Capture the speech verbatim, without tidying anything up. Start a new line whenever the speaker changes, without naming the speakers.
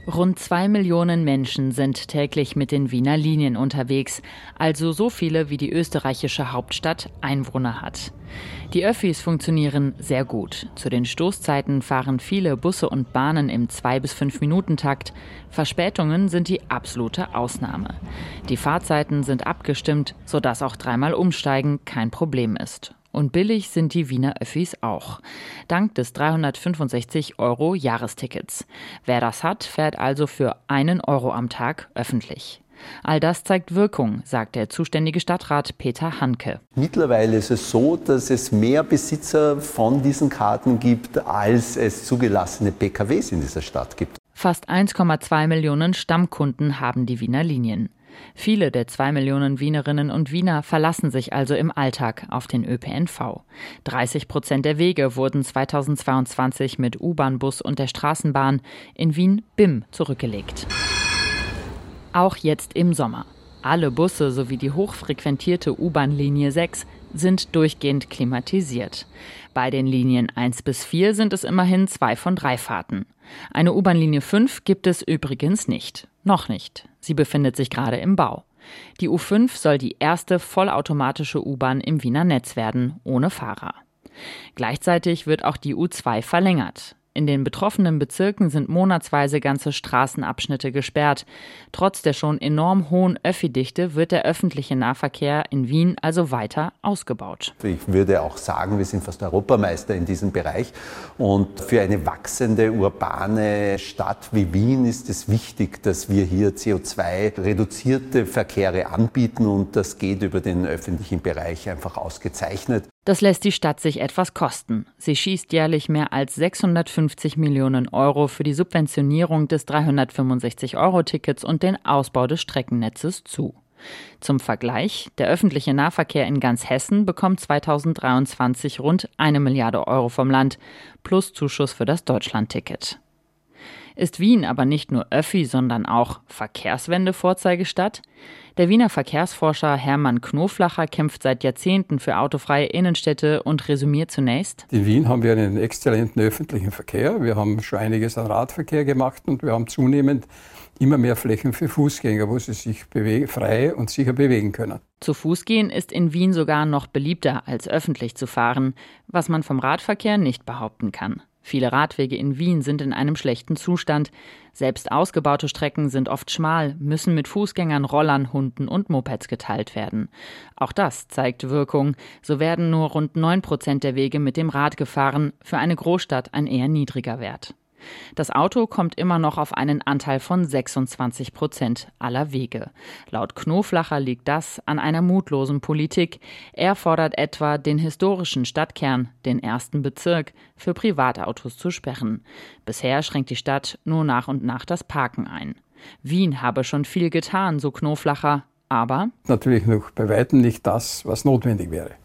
Rund zwei Millionen Menschen sind täglich mit den Wiener Linien unterwegs, also so viele wie die österreichische Hauptstadt Einwohner hat. Die Öffis funktionieren sehr gut. Zu den Stoßzeiten fahren viele Busse und Bahnen im zwei bis fünf Minuten Takt. Verspätungen sind die absolute Ausnahme. Die Fahrzeiten sind abgestimmt, sodass auch dreimal Umsteigen kein Problem ist. Und billig sind die Wiener Öffis auch. Dank des dreihundertfünfundsechzig Euro Jahrestickets. Wer das hat, fährt also für einen Euro am Tag öffentlich. All das zeigt Wirkung, sagt der zuständige Stadtrat Peter Hanke.
Mittlerweile ist es so, dass es mehr Besitzer von diesen Karten gibt, als es zugelassene P K Ws in dieser Stadt gibt.
Fast eins Komma zwei Millionen Stammkunden haben die Wiener Linien. Viele der zwei Millionen Wienerinnen und Wiener verlassen sich also im Alltag auf den Ö P N V. dreißig Prozent der Wege wurden zweitausendzweiundzwanzig mit U-Bahn, Bus und der Straßenbahn, in Wien B I M zurückgelegt. Auch jetzt im Sommer. Alle Busse sowie die hochfrequentierte U-Bahn-Linie sechs sind durchgehend klimatisiert. Bei den Linien eins bis vier sind es immerhin zwei von drei Fahrten. Eine U-Bahn-Linie fünf gibt es übrigens nicht. Noch nicht. Sie befindet sich gerade im Bau. Die U fünf soll die erste vollautomatische U-Bahn im Wiener Netz werden, ohne Fahrer. Gleichzeitig wird auch die U zwei verlängert. In den betroffenen Bezirken sind monatsweise ganze Straßenabschnitte gesperrt. Trotz der schon enorm hohen Öffi-Dichte wird der öffentliche Nahverkehr in Wien also weiter ausgebaut.
Ich würde auch sagen, wir sind fast Europameister in diesem Bereich. Und für eine wachsende urbane Stadt wie Wien ist es wichtig, dass wir hier C O zwei reduzierte Verkehre anbieten. Und das geht über den öffentlichen Bereich einfach ausgezeichnet.
Das lässt die Stadt sich etwas kosten. Sie schießt jährlich mehr als sechshundertfünfzig Millionen Euro für die Subventionierung des dreihundertfünfundsechzig Euro Tickets und den Ausbau des Streckennetzes zu. Zum Vergleich, der öffentliche Nahverkehr in ganz Hessen bekommt zweitausenddreiundzwanzig rund eine Milliarde Euro vom Land, plus Zuschuss für das Deutschlandticket. Ist Wien aber nicht nur Öffi, sondern auch Verkehrswende-Vorzeigestadt? Der Wiener Verkehrsforscher Hermann Knoflacher kämpft seit Jahrzehnten für autofreie Innenstädte und resümiert zunächst:
In Wien haben wir einen exzellenten öffentlichen Verkehr. Wir haben schon einiges an Radverkehr gemacht und wir haben zunehmend immer mehr Flächen für Fußgänger, wo sie sich bewegen, frei und sicher bewegen können.
Zu Fuß gehen ist in Wien sogar noch beliebter als öffentlich zu fahren, was man vom Radverkehr nicht behaupten kann. Viele Radwege in Wien sind in einem schlechten Zustand. Selbst ausgebaute Strecken sind oft schmal, müssen mit Fußgängern, Rollern, Hunden und Mopeds geteilt werden. Auch das zeigt Wirkung. So werden nur rund neun Prozent der Wege mit dem Rad gefahren, für eine Großstadt ein eher niedriger Wert. Das Auto kommt immer noch auf einen Anteil von sechsundzwanzig Prozent aller Wege. Laut Knoflacher liegt das an einer mutlosen Politik. Er fordert etwa, den historischen Stadtkern, den ersten Bezirk, für Privatautos zu sperren. Bisher schränkt die Stadt nur nach und nach das Parken ein. Wien habe schon viel getan, so Knoflacher, aber
natürlich noch bei weitem nicht das, was notwendig wäre.